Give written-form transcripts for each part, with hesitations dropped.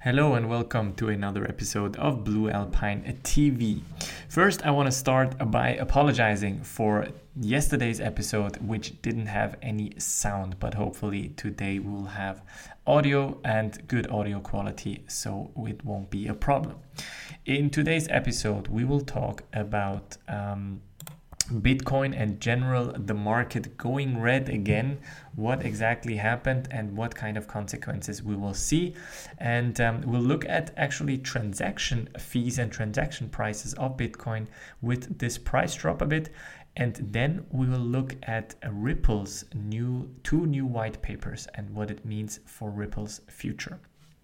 Hello and welcome to another episode of Blue Alpine TV. First, I want to start by apologizing for yesterday's episode, which didn't have any sound, but hopefully today we'll have audio and good audio quality, so it won't be a problem. In today's episode, we will talk about Bitcoin and general, the market going red again, what exactly happened and what kind of consequences we will see. And we'll look at actually transaction fees and transaction prices of Bitcoin with this price drop a bit. And then we will look at Ripple's two new white papers and what it means for Ripple's future.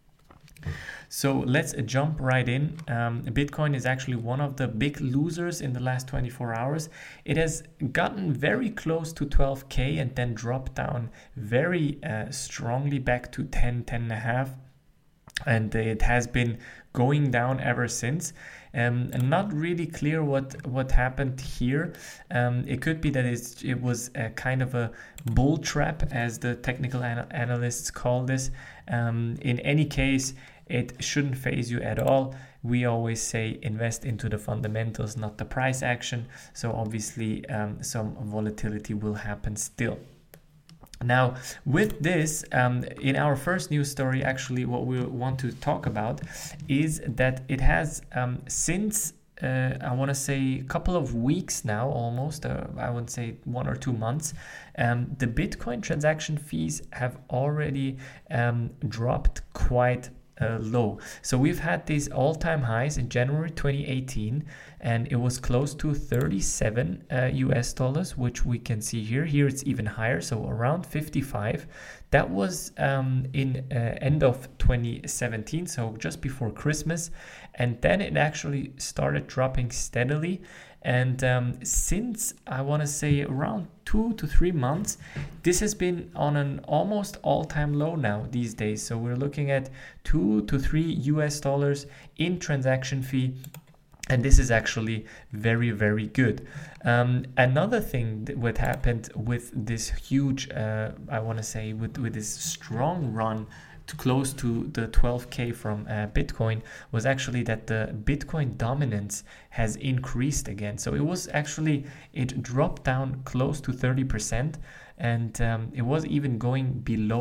So let's jump right in. Bitcoin is actually one of the big losers in the last 24 hours. It has gotten very close to 12K and then dropped down very strongly back to 10.5. And it has been going down ever since. And not really clear what happened here. It could be that it was a kind of a bull trap, as the technical analysts call this. In any case, it shouldn't phase you at all. We always say invest into the fundamentals, not the price action. So obviously some volatility will happen still. Now, with this, in our first news story, actually, what we want to talk about is that it has, since I want to say a couple of weeks now, almost, I would say 1 or 2 months, the Bitcoin transaction fees have already dropped quite low. So we've had these all-time highs in January 2018, and it was close to 37 US dollars, which we can see here. Here it's even higher, so around 55. That was in end of 2017, so just before Christmas, and then it actually started dropping steadily. And since, I want to say, around 2 to 3 months, this has been on an almost all-time low now these days. So we're looking at 2 to 3 US dollars in transaction fee. And this is actually very, very good. Another thing that what happened with this huge, I want to say, with this strong run close to the 12K from Bitcoin was actually that the Bitcoin dominance has increased again. So it dropped down close to 30%, and it was even going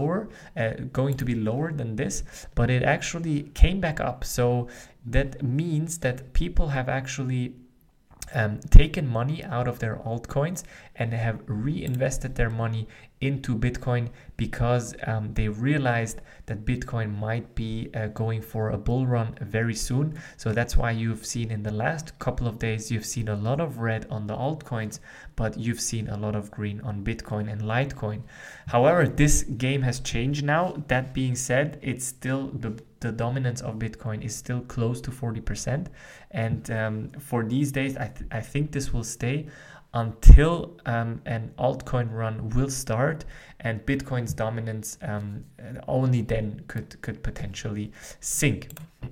to be lower than this, but it actually came back up. So that means that people have actually taken money out of their altcoins and have reinvested their money into Bitcoin because they realized that Bitcoin might be going for a bull run very soon. So that's why you've seen in the last couple of days, you've seen a lot of red on the altcoins, but you've seen a lot of green on Bitcoin and Litecoin. However, this game has changed now. That being said, it's still the dominance of Bitcoin is still close to 40%. And for these days, I think this will stay until an altcoin run will start, and Bitcoin's dominance only then could potentially sink.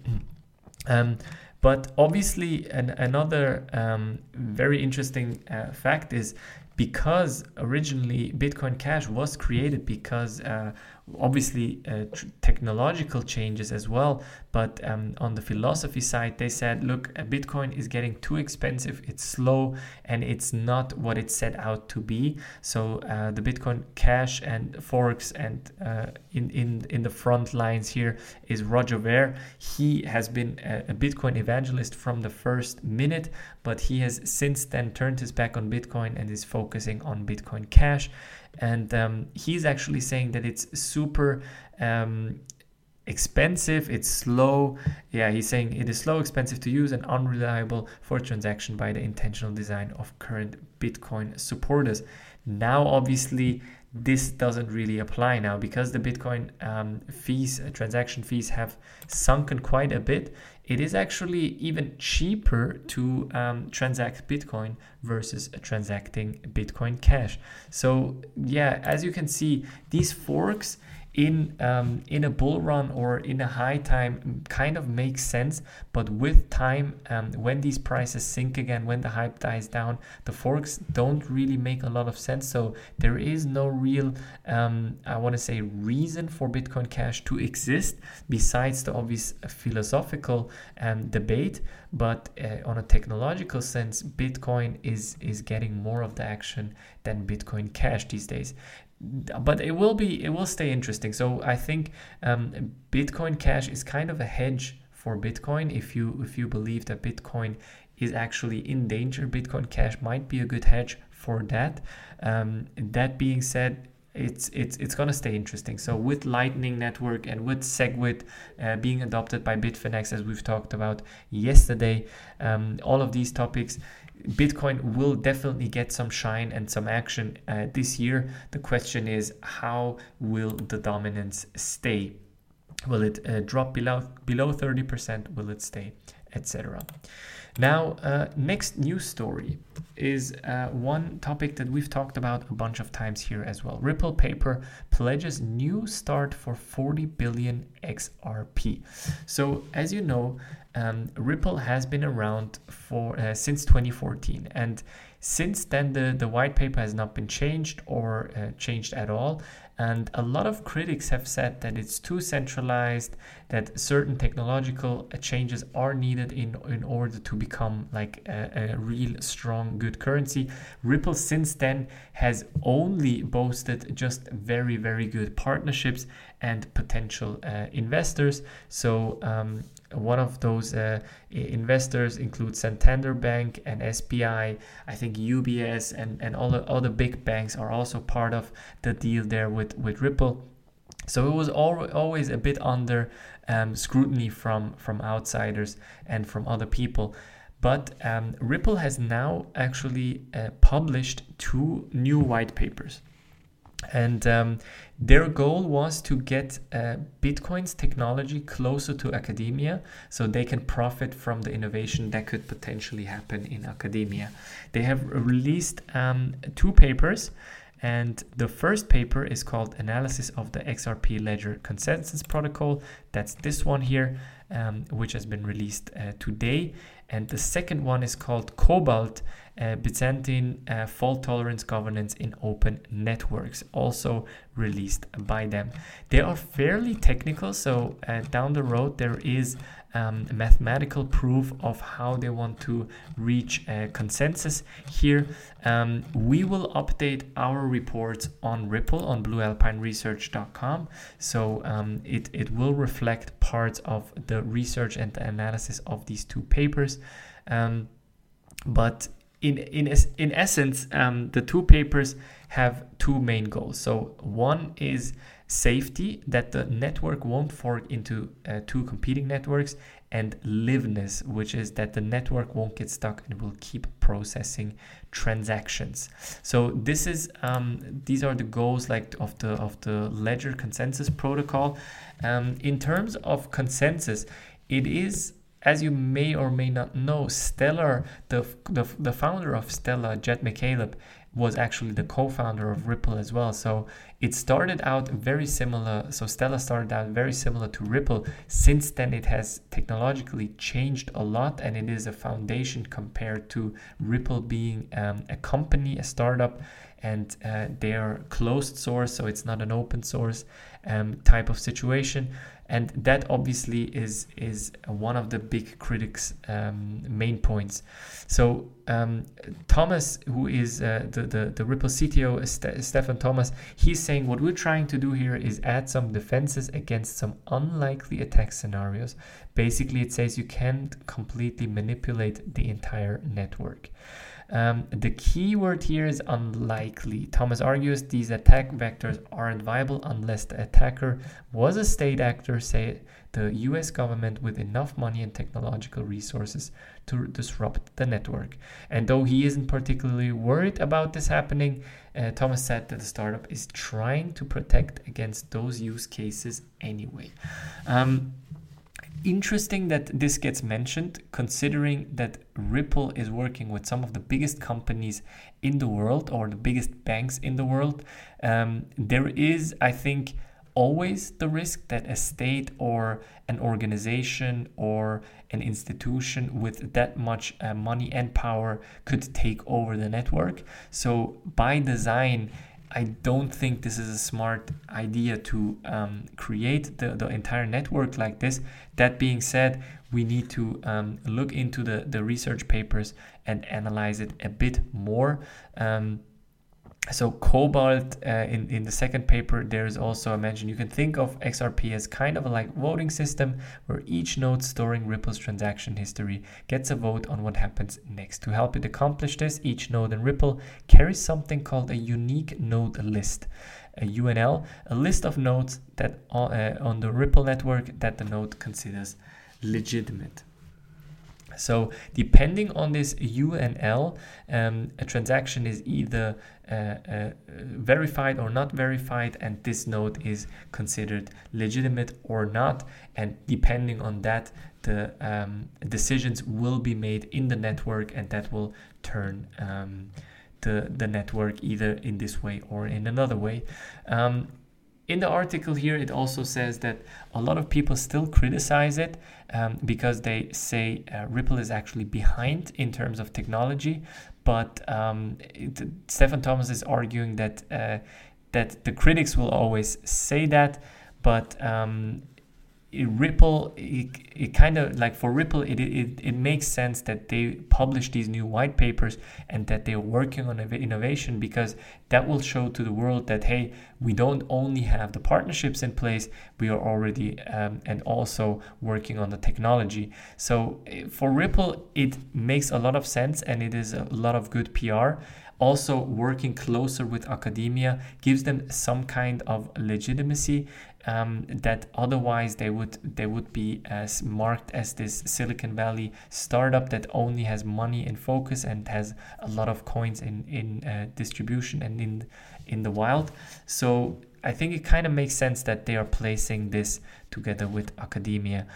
But obviously, another very interesting fact is, because originally Bitcoin Cash was created because obviously technological changes as well, but on the philosophy side they said, look, Bitcoin is getting too expensive, it's slow, and it's not what it's set out to be. So the Bitcoin Cash and forks, and in the front lines here is Roger Ver. He has been a Bitcoin evangelist from the first minute, but he has since then turned his back on Bitcoin and is focusing on Bitcoin Cash. And he's actually saying that it's super expensive, it's slow. Yeah, he's saying it is slow, expensive to use, and unreliable for transaction by the intentional design of current Bitcoin supporters. Now, obviously, this doesn't really apply now because the Bitcoin transaction fees have sunken quite a bit. It is actually even cheaper to transact Bitcoin versus transacting Bitcoin Cash. So yeah, as you can see, these forks, in a bull run or in a high time kind of makes sense, but with time, when these prices sink again, when the hype dies down, the forks don't really make a lot of sense. So there is no real I want to say reason for Bitcoin Cash to exist besides the obvious philosophical debate. But on a technological sense, Bitcoin is getting more of the action than Bitcoin Cash these days. But it will stay interesting. So I think Bitcoin Cash is kind of a hedge for Bitcoin. If you believe that Bitcoin is actually in danger, Bitcoin Cash might be a good hedge for that. That being said, it's gonna stay interesting. So with Lightning Network and with SegWit being adopted by Bitfinex, as we've talked about yesterday, all of these topics, Bitcoin will definitely get some shine and some action this year. The question is, how will the dominance stay? Will it drop below 30%? Will it stay, etc.? Now, next news story is one topic that we've talked about a bunch of times here as well. Ripple Paper pledges new start for 40 billion XRP. So, as you know, Ripple has been around for since 2014, and since then the white paper has not been changed or changed at all. And a lot of critics have said that it's too centralized, that certain technological changes are needed in order to become like a real strong good currency. Ripple since then has only boasted just very, very good partnerships and potential investors. So one of those investors includes Santander Bank and SBI. I think UBS and all the big banks are also part of the deal there with Ripple. So it was always a bit under scrutiny from outsiders and from other people. But Ripple has now actually published 2 new white papers. And their goal was to get Bitcoin's technology closer to academia so they can profit from the innovation that could potentially happen in academia. They have released 2 papers, and the first paper is called Analysis of the XRP Ledger Consensus Protocol. That's this one here, which has been released today. And the second one is called Cobalt, Byzantine Fault Tolerance Governance in Open Networks, also released by them. They are fairly technical, so down the road there is mathematical proof of how they want to reach a consensus here. We will update our reports on Ripple on bluealpineresearch.com, so it will reflect parts of the research and the analysis of these 2 papers. But in essence, the 2 papers have 2 main goals. So one is safety, that the network won't fork into 2 competing networks, and liveness, which is that the network won't get stuck and will keep processing transactions. So this is these are the goals like of the Ledger Consensus Protocol. In terms of consensus, it is, as you may or may not know, Stellar, the founder of Stellar, Jed McCaleb, was actually the co-founder of Ripple as well. So it started out very similar. So Stellar started out very similar to Ripple. Since then, it has technologically changed a lot, and it is a foundation compared to Ripple being a company, a startup, and they are closed source, so it's not an open source type of situation. And that obviously is one of the big critics' main points. So Thomas, who is the Ripple CTO, Stephen Thomas, he's saying what we're trying to do here is add some defenses against some unlikely attack scenarios. Basically, it says you can't completely manipulate the entire network. The key word here is unlikely. Thomas argues these attack vectors aren't viable unless the attacker was a state actor, say the US government, with enough money and technological resources to disrupt the network. And though he isn't particularly worried about this happening, Thomas said that the startup is trying to protect against those use cases anyway. Interesting that this gets mentioned, considering that Ripple is working with some of the biggest companies in the world, or the biggest banks in the world. There is, I think, always the risk that a state or an organization or an institution with that much money and power could take over the network. So by design, I don't think this is a smart idea to create the entire network like this. That being said, we need to look into the research papers and analyze it a bit more. So Cobalt, in the second paper, there is also a mention. You can think of XRP as kind of a like voting system where each node storing Ripple's transaction history gets a vote on what happens next. To help it accomplish this, each node in Ripple carries something called a unique node list, a UNL, a list of nodes that on the Ripple network that the node considers legitimate. So depending on this UNL, a transaction is either verified or not verified, and this node is considered legitimate or not. And depending on that, the decisions will be made in the network, and that will turn the network either in this way or in another way. In the article here, it also says that a lot of people still criticize it because they say Ripple is actually behind in terms of technology. But Stephen Thomas is arguing that that the critics will always say that, but Ripple, it kind of like for Ripple, it makes sense that they publish these new white papers and that they're working on innovation, because that will show to the world that, hey, we don't only have the partnerships in place, we are already and also working on the technology. So for Ripple, it makes a lot of sense and it is a lot of good PR. Also, working closer with academia gives them some kind of legitimacy that otherwise they would be as marked as this Silicon Valley startup that only has money in focus and has a lot of coins in distribution and in the wild. So I think it kind of makes sense that they are placing this together with academia.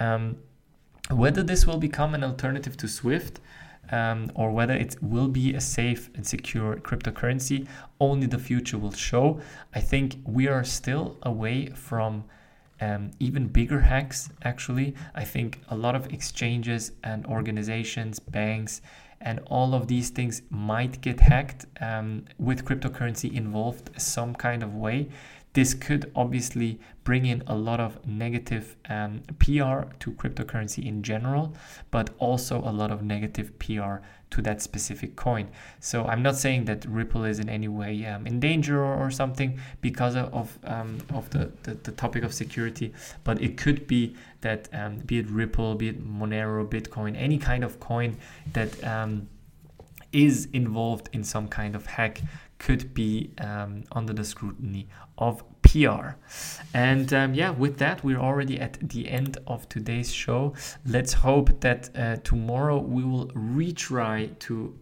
Whether this will become an alternative to SWIFT, or whether it will be a safe and secure cryptocurrency, only the future will show. I think we are still away from even bigger hacks, actually. I think a lot of exchanges and organizations, banks, and all of these things might get hacked with cryptocurrency involved some kind of way. This could obviously bring in a lot of negative PR to cryptocurrency in general, but also a lot of negative PR to that specific coin. So I'm not saying that Ripple is in any way in danger or something because of the topic of security, but it could be that be it Ripple, be it Monero, Bitcoin, any kind of coin that is involved in some kind of hack could be under the scrutiny of PR. And with that, we're already at the end of today's show. Let's hope that tomorrow we will retry to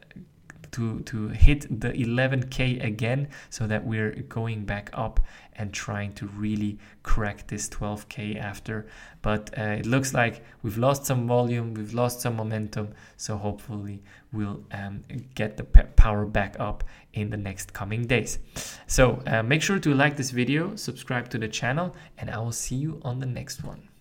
hit the 11K again, so that we're going back up and trying to really crack this 12K after. But it looks like we've lost some volume, we've lost some momentum, so hopefully we'll get the power back up in the next coming days. So make sure to like this video, subscribe to the channel, and I will see you on the next one.